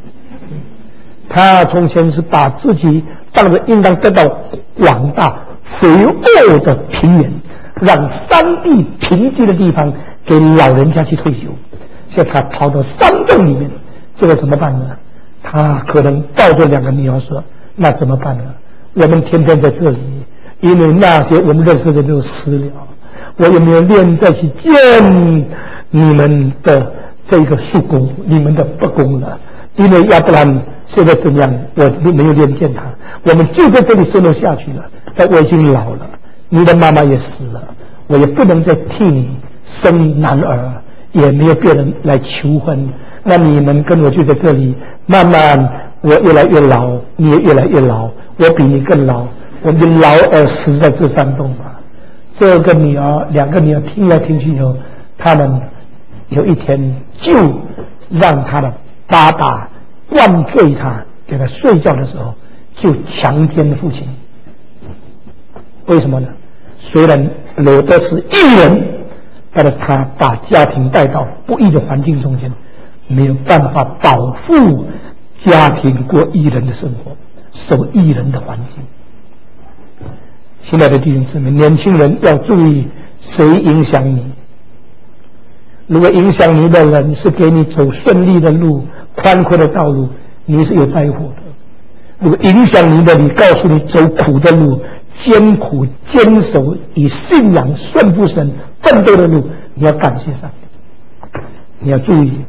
他从前是把自己当作应当得到广大肥沃的平原，让山地贫瘠的地方给老人家去退休。现在他跑到山洞里面，这个怎么办呢？他可能抱着2个女儿说，那怎么办呢？我们天天在这里，因为那些我们认识的都死了，我有没有练再去见你们的这个叔公，你们的伯公了？因为亚伯拉罕现在怎样，我没有练见他，我们就在这里生活下去了。但我已经老了，你的妈妈也死了，我也不能再替你生男儿，也没有别人来求婚。那你们跟我就在这里，慢慢我越来越老，你也越来越老，我比你更老，我们就老而死在这山洞吧。这个女儿，2个女儿听来听去以后，他们有一天就让他的爸爸灌醉他，给他睡觉的时候就强奸父亲。为什么呢？虽然罗德是义人，但是他把家庭带到不义的环境中间，没有办法保护家庭过义人的生活，守义人的环境。亲爱的弟兄姊妹，年轻人要注意谁影响你。如果影响你的人是给你走顺利的路、宽阔的道路，你是有灾祸的。 如果影响你的，你告诉你走苦的路、艰苦坚守以信仰顺服神奋斗的路，你要感谢上帝。你要注意，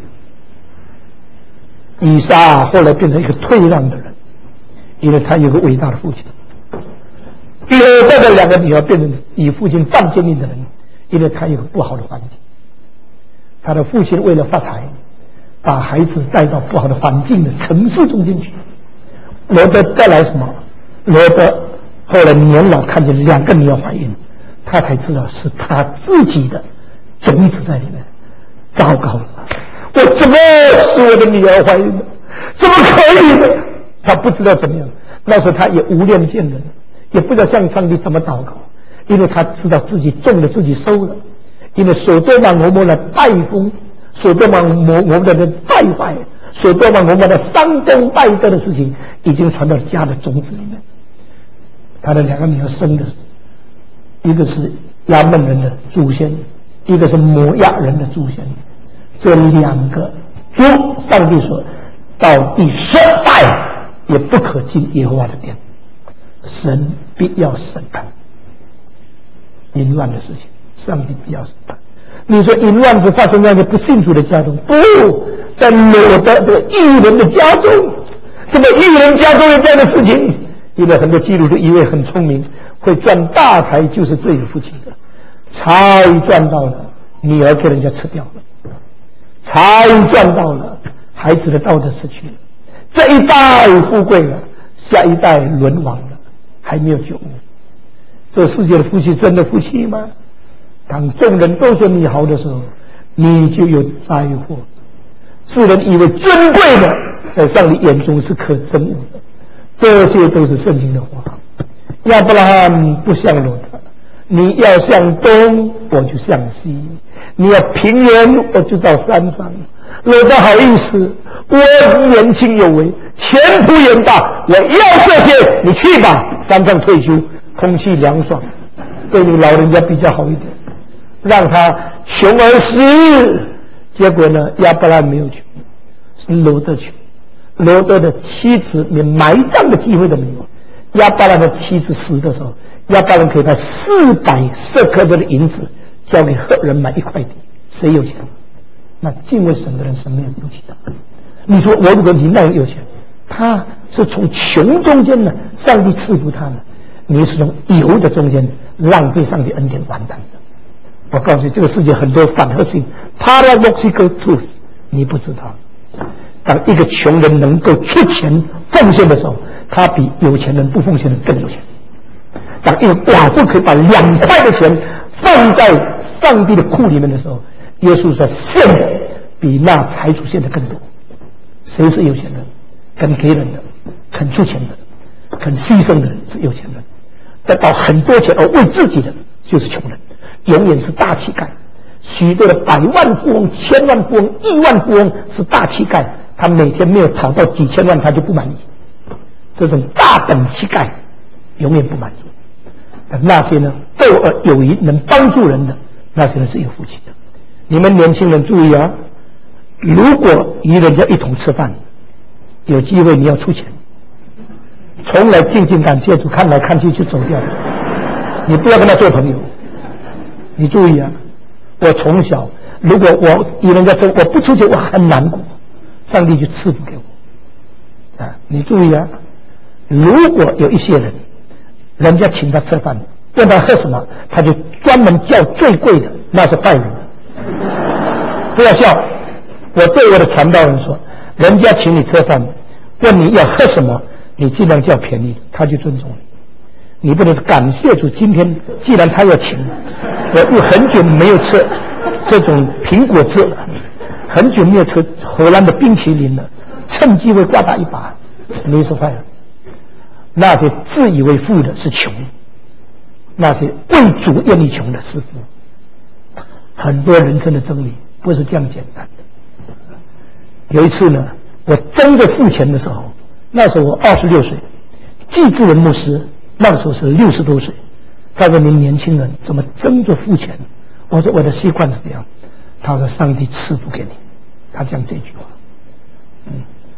以撒后来变成一个退让的人，因为他有个伟大的父亲。第二代的两个女儿变成以父亲犯奸淫的人，因为他有个不好的环境。他的父亲为了发财，把孩子带到不好的环境的城市中间去。罗德带来什么？罗德后来年老看见两个女儿怀孕，他才知道是他自己的种子在里面。糟糕了，我怎么使我的女儿怀孕的？怎么可以呢？他不知道怎么样。那时候他也无脸见人，也不知道向上帝怎么祷告，因为他知道自己种了自己收了。因为所多玛俄摩的败风，所多玛俄摩的败坏，所多玛俄摩的伤风败德的事情，已经传到家的种子里面。他的两个女儿生的，一个是亚扪人的祖先，一个是摩亚人的祖先。这两个族，上帝说，到第10代也不可进耶和华的殿，神必要审判淫乱的事情。上帝必要审判。你说淫乱是发生在一个不信主的家中？不，在罗德这个异人的家中。怎么异人家中有这样的事情？因为很多基督徒以为很聪明，会赚大财，就是最有福气的。财赚到了，女儿给人家吃掉了；财赚到了，孩子的道德失去了。这一代富贵了，下一代沦亡了，还没有觉悟。这世界的福气真的福气吗？当众人都说你好的时候，你就有灾祸。世人以为尊贵的，在上帝眼中是可憎恶的。这些都是圣经的话。亚伯拉罕不像罗德，你要向东，我就向西；你要平原，我就到山上。罗德好意思，我年轻有为，前途远大，我要这些，你去吧，山上退休，空气凉爽，对你老人家比较好一点。让他穷而死，结果呢，亚伯拉罕没有穷，是罗德穷。罗德的妻子连埋葬的机会都没有。亚伯拉罕的妻子死的时候，亚伯拉罕可以把400舍客勒的银子交给赫人买一块地。谁有钱？那敬畏神的人是没有丢弃的。你说我如果你那样有钱，他是从穷中间呢，上帝赐福他呢，你是从有的中间浪费上帝恩典，完蛋的。我告诉你，这个世界很多反核性 paradoxical truth， 你不知道。当一个穷人能够出钱奉献的时候，他比有钱人不奉献的更有钱。当一个寡妇可以把2块的钱放在上帝的库里面的时候，耶稣说献的比那财主献的更多。谁是有钱人？肯给人的，肯出钱的，肯牺牲的人是有钱人。得到很多钱而为自己的就是穷人，永远是大乞丐。许多的100万富翁、1000万富翁、亿万富翁是大乞丐，他每天没有讨到几千万他就不满意。这种大等乞丐永远不满足。那些呢，斗而有余能帮助人的，那些人是有福气的。你们年轻人注意啊，如果与人家一同吃饭，有机会你要出钱，从来静静感谢主，看来看去就走掉了。你不要跟他做朋友。你注意啊，我从小如果我与人家说我不出钱，我很难过，上帝就赐福给我啊。你注意啊，如果有一些人，人家请他吃饭，问他喝什么，他就专门叫最贵的，那是坏人。不要笑，我对我的传道人说，人家请你吃饭，问你要喝什么，你尽量叫便宜的，他就尊重你。你不能感谢主，今天既然他要请，我又很久没有吃这种苹果汁了，很久没有吃荷兰的冰淇淋了，趁机会刮他一把，你是坏人。那些自以为富的是穷，那些为主愿意穷的是富。很多人生的真理不是这样简单的。有一次呢，我争着付钱的时候，那时候我26岁，季志文牧师那个时候是60多岁，他说：“您年轻人怎么争着付钱？”我说：“我的习惯是这样。”他说：“上帝赐福给你。”他讲这句话。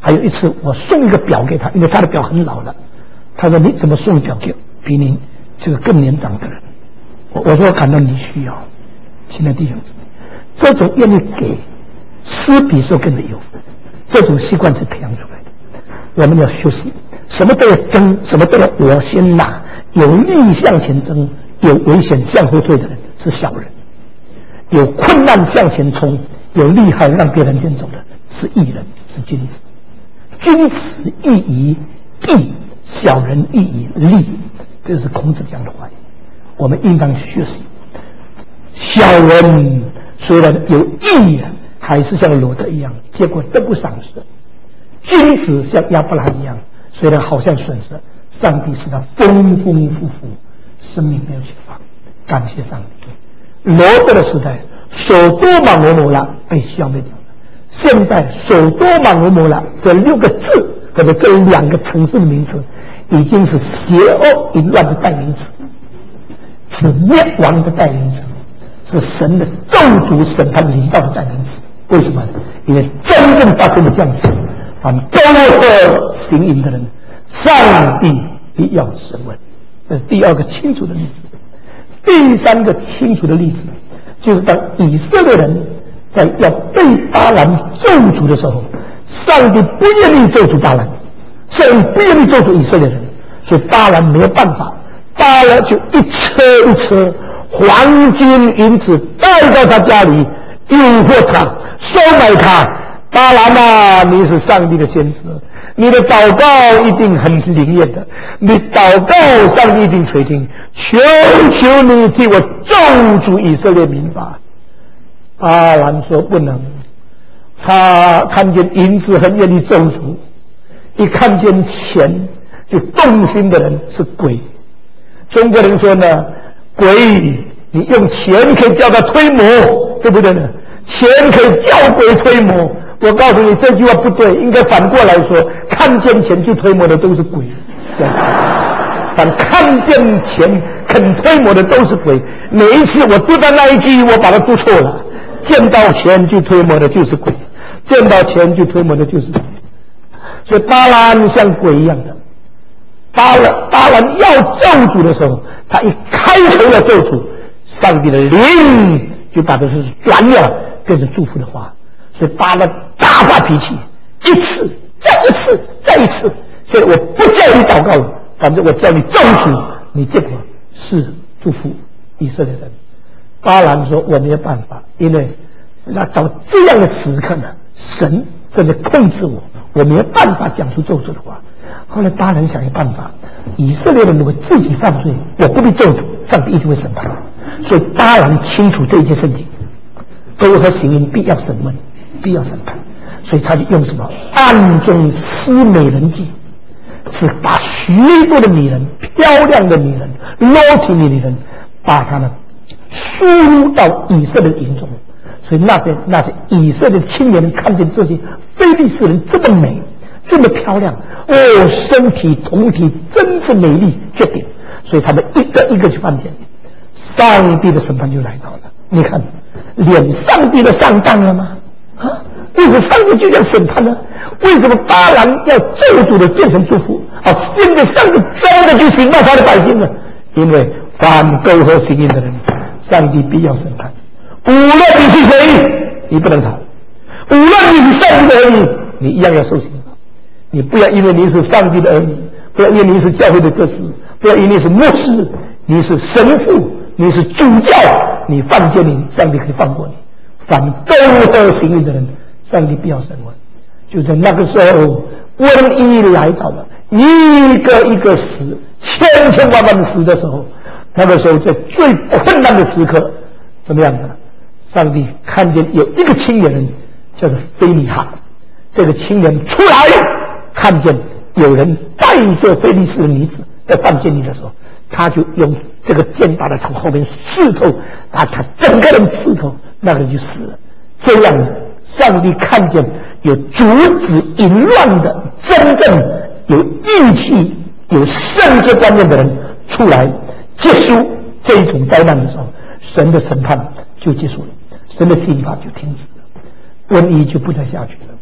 还有一次我送一个表给他，因为他的表很老了，他说你怎么送表给比你这个更年长的人？我说我感到你需要，亲爱的弟兄姊妹，这种愿意给，施比受更的有福，这种习惯是培养出来的。我们要学习，什么都要争，什么都要我先拿，有利向前争，有危险向后退的人是小人，有困难向前冲，有厉害让别人先走的是义人，是君子。君子义以义，小人义以利，这是孔子讲的话。我们应当学习。小人虽然有义，还是像罗德一样，结果得不偿失。君子像亚伯拉罕一样，虽然好像损失，上帝使他丰丰富富，生命没有缺乏。感谢上帝。罗德的时代，首多玛俄摩拉被消灭掉了。现在首多玛俄摩拉这6个字或者这2个城市的名词，已经是邪恶淫乱的代名词，是灭亡的代名词，是神的咒诅审判临到的代名词。为什么？因为真正发生的这样事，凡勾合行淫的人，上帝必要审问。这是第2个清楚的例子。第3个清楚的例子，就是当以色列人在要被巴兰咒诅的时候，上帝不愿意咒诅巴兰，上帝不愿意咒诅以色列人，所以巴兰没有办法，巴兰就一车一车黄金银子带到他家里，诱惑他，收买他。巴兰啊，你是上帝的先知，你的祷告一定很灵验的，你祷告上帝一定垂听，求求你替我咒诅以色列民吧。巴兰说不能，他看见银子很愿意咒诅，一看见钱就动心的人是鬼。中国人说呢，鬼你用钱可以叫他推磨，对不对呢？钱可以叫鬼推磨。我告诉你这句话不对，应该反过来说，看见钱去推磨的都是鬼。反看见钱肯推磨的都是鬼。每一次我读到那一句，我把它读错了。见到钱就推磨的就是鬼，见到钱就推磨的就是鬼。所以巴兰像鬼一样的，巴兰要咒诅的时候，他一开口要咒诅，上帝的灵就把这事转了，变成祝福的话。所以巴兰大发脾气，一次再一次再一次，所以我不叫你祷告了，反正我叫你咒诅，你结果是祝福以色列人。巴兰说我没有办法，因为那到这样的时刻呢，神正在控制我，我没有办法讲出咒诅的话。后来巴兰想一个办法，以色列人如果自己犯罪，我不必咒诅，上帝一定会审判。所以巴兰清楚这一件事情，勾合行淫必要审问，必要审判。所以他就用什么暗中施美人计，是把许多的女人，漂亮的女人，裸体的女人，把她们输入到以色列的营中。所以那些以色列的青年人看见这些非利士人这么美，这么漂亮，哦，身体酮体真是美丽绝顶，所以他们一个一个去犯贱，上帝的审判就来到了。你看，连上帝都上当了吗？啊，为什么上帝就要审判呢？为什么巴兰要咒诅的变成祝福？现在上帝真的就刑到他的百姓了，因为凡勾合行淫的人，上帝必要审判。无论你是谁，你不能逃；无论你是上帝的儿女，你一样要受刑罚。你不要因为你是上帝的儿女，不要因为你是教会的执事，不要因为你是牧师，你是神父，你是主教，你犯奸淫，上帝可以放过你。凡勾合行淫的人，上帝必要审问。就在那个时候，瘟疫来到了，一个一个死，千千万万的死的时候，那个时候在最困难的时刻，怎么样的？上帝看见有一个青年人叫做菲尼哈，这个青年出来看见有人带着非利士的女子在犯奸淫的时候，他就用这个剑把他从后面刺透，把他整个人刺透，那个人就死了。这样上帝看见有阻止淫乱的真正有义气有圣洁观念的人出来结束这一种灾难的时候，神的审判就结束了，神的刑罚就停止了，瘟疫就不再下去了。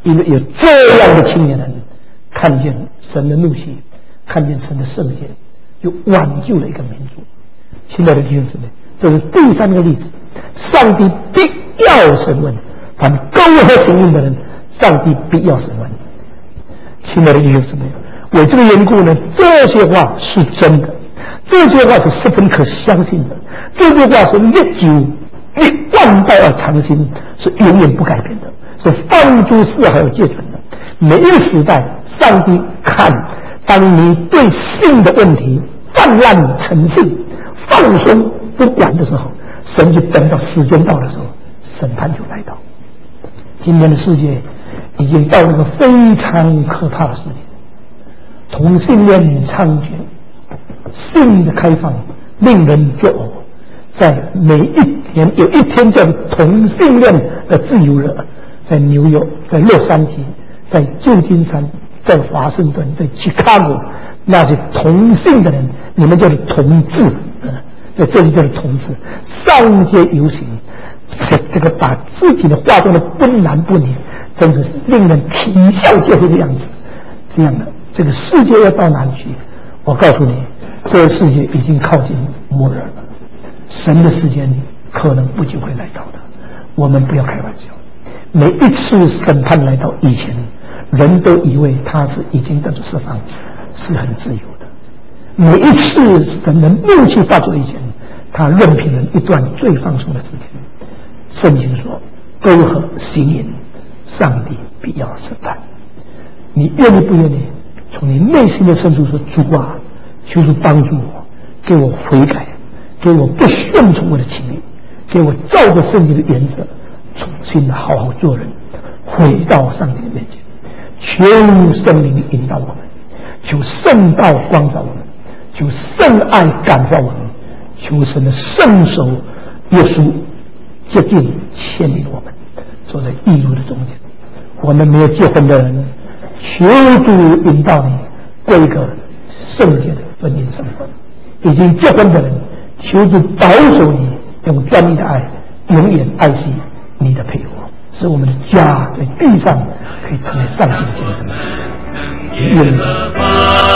因为有这样的青年人看见神的怒气，看见神的圣洁，就挽救了一个民族。亲爱的弟兄姊妹，这是第三个例子，上帝必要审问，凡苟合行淫的人，上帝必要审问。亲爱的弟兄姊妹，为这个缘故呢，这些话是真的，这些话是十分可相信的，这些话是历久万代而长新，是永远不改变的，是放诸四海而皆准的。每一个时代，上帝看，当你对性的问题泛滥成性，放松不管的时候，神就等到时间到的时候，审判就来到。今天的世界已经到了一个非常可怕的世界，同性恋猖獗，性的开放令人作呕。在每一年有一天叫同性恋的自由日，在纽约，在洛杉矶，在旧金山，在华盛顿，在 Chicago， 那些同性的人，你们叫做同志，在这里叫做同志，上街游行，这个把自己的化妆的不男不女，真是令人啼笑皆非的样子。这样的这个世界要到哪里去？我告诉你，这个世界已经靠近末日了。神的时间可能不久会来到的，我们不要开玩笑。每一次审判来到以前，人都以为他是已经得到释放，是很自由的。每一次神的怒气发作以前，他任凭人一段最放松的时间。圣经说，苟合行淫，上帝必要审判。你愿意不愿意从你内心的深处说，主啊，求主帮助我，给我悔改，给我不顺从我的情欲，给我照着圣经的原则重新的好好做人，回到上帝的面前。求圣灵引导我们，求圣道光照我们，求圣爱感化我们，求神的圣手耶稣接近牵引我们，走在义路的中间。我们没有结婚的人，求主引导你过一个圣洁的婚姻生活；已经结婚的人，求主保守你用专一的爱永远爱惜你的配偶，使我们的家在地上可以成为上帝的见证。愿